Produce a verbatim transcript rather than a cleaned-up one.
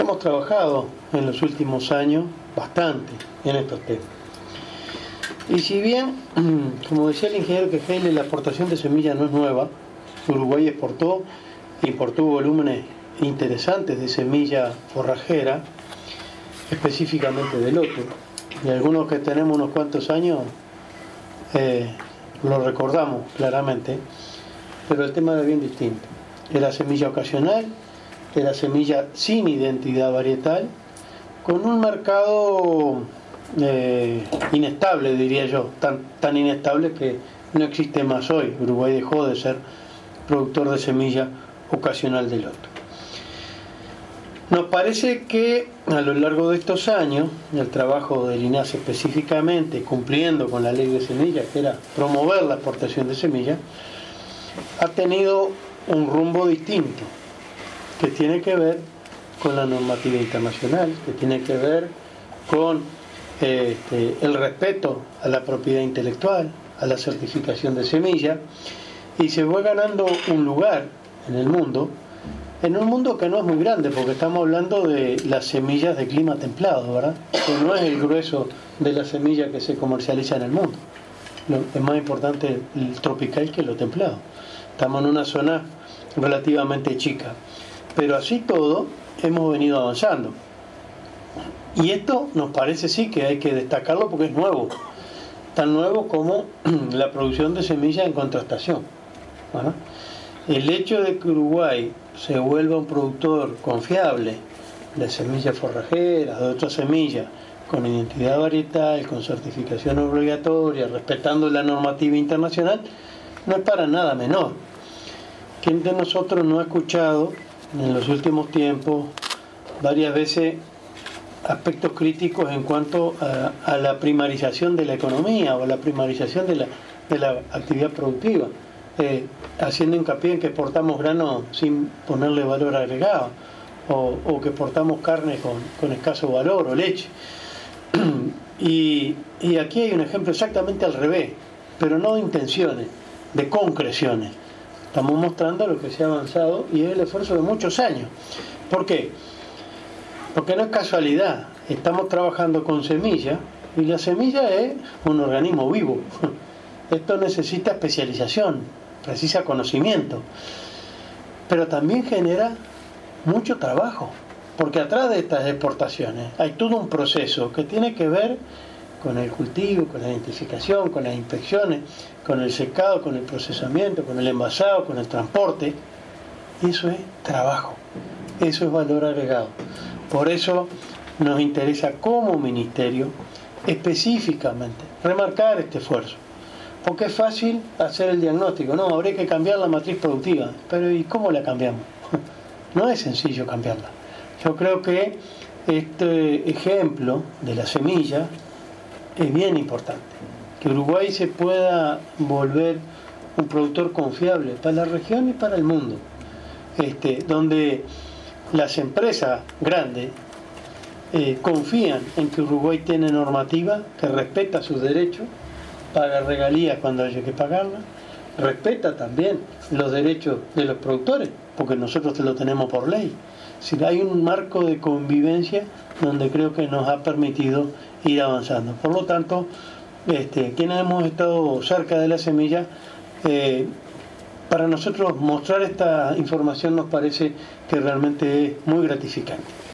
hemos trabajado en los últimos años bastante en estos temas. Y si bien, como decía el ingeniero Quejegle, la exportación de semillas no es nueva, Uruguay exportó, importó volúmenes interesantes de semilla forrajera, específicamente de loto, y algunos que tenemos unos cuantos años eh, lo recordamos claramente, pero el tema era bien distinto. Era semilla ocasional, era semilla sin identidad varietal, con un mercado eh, inestable, diría yo, tan, tan inestable que no existe más hoy. Uruguay dejó de ser productor de semilla ocasional de loto. Nos parece que a lo largo de estos años, el trabajo del INASE específicamente, cumpliendo con la ley de semillas, que era promover la exportación de semillas, ha tenido un rumbo distinto, que tiene que ver con la normativa internacional, que tiene que ver con eh, este, el respeto a la propiedad intelectual, a la certificación de semilla, y se fue ganando un lugar en el mundo, en un mundo que no es muy grande, porque estamos hablando de las semillas de clima templado, ¿verdad? Que no es el grueso de la semilla que se comercializa en el mundo. Lo, es más importante el tropical que lo templado. Estamos en una zona relativamente chica. Pero así todo, hemos venido avanzando. Y esto nos parece sí que hay que destacarlo porque es nuevo. Tan nuevo como la producción de semillas en contrastación. ¿Verdad? El hecho de que Uruguay se vuelva un productor confiable de semillas forrajeras, de otras semillas, con identidad varietal, con certificación obligatoria, respetando la normativa internacional, no es para nada menor. ¿Quién de nosotros no ha escuchado en los últimos tiempos varias veces aspectos críticos en cuanto a, a la primarización de la economía o a la primarización de la, de la actividad productiva? Eh, haciendo hincapié en que exportamos grano sin ponerle valor agregado, o, o que exportamos carne con, con escaso valor, o leche. y, y aquí hay un ejemplo exactamente al revés, pero no de intenciones, de concreciones. Estamos mostrando lo que se ha avanzado y es el esfuerzo de muchos años. ¿Por qué? Porque no es casualidad, estamos trabajando con semilla, y la semilla es un organismo vivo. Esto necesita especialización, precisa conocimiento, pero también genera mucho trabajo, porque atrás de estas exportaciones hay todo un proceso que tiene que ver con el cultivo, con la identificación, con las inspecciones, con el secado, con el procesamiento, con el envasado, con el transporte. Eso es trabajo, eso es valor agregado. Por eso nos interesa como ministerio específicamente remarcar este esfuerzo. Porque es fácil hacer el diagnóstico, no, habría que cambiar la matriz productiva, pero ¿y cómo la cambiamos? No es sencillo cambiarla. Yo creo que este ejemplo de la semilla es bien importante, que Uruguay se pueda volver un productor confiable para la región y para el mundo, este, donde las empresas grandes eh, confían en que Uruguay tiene normativa que respeta sus derechos, paga regalías cuando haya que pagarla, respeta también los derechos de los productores, porque nosotros te lo tenemos por ley. Si hay un marco de convivencia donde creo que nos ha permitido ir avanzando. Por lo tanto, este, quienes hemos estado cerca de la semilla, eh, para nosotros mostrar esta información nos parece que realmente es muy gratificante.